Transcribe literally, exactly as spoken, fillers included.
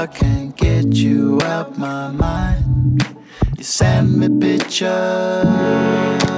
I can't get you out my mind. You send me pictures